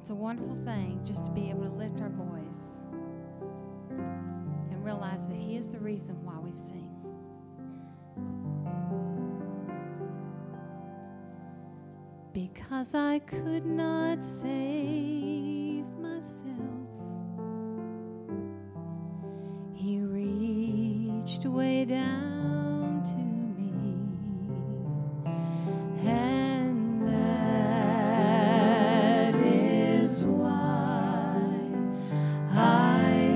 It's a wonderful thing just to be able to lift our voice and realize that He is the reason why we sing. Because I could not save myself, He reached way down to me, and that is why I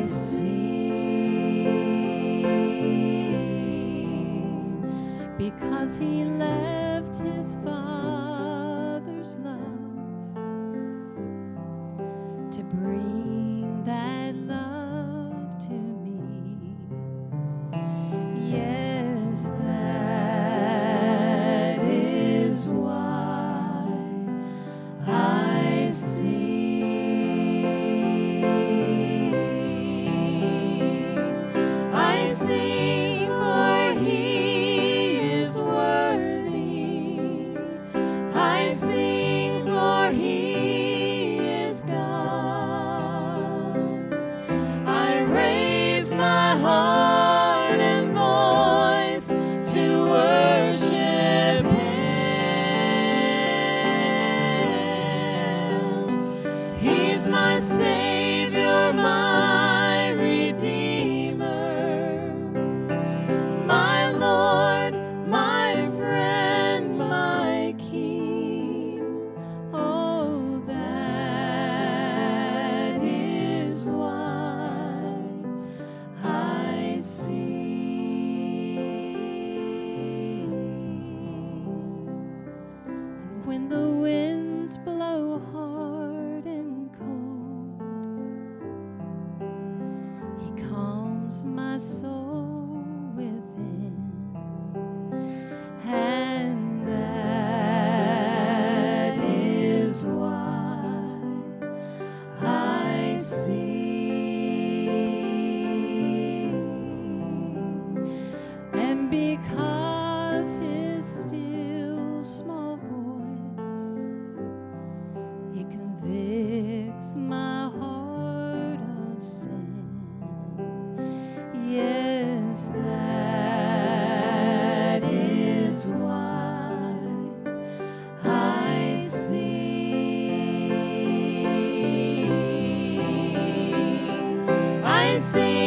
sing. Because He left His Father's love to bring that love to me. Yes, that is why I sing. I sing for He is worthy. I sing for He is God. I raise my heart and voice to worship Him. He's my Savior, my Redeemer, my Lord, my friend, my King. Oh, that is why I sing. And when the winds blow hard and cold, He calms my soul within, and that is why I sing. And because His still small voice, it convicts my heart of sin. Yes, that is why I sing. I sing.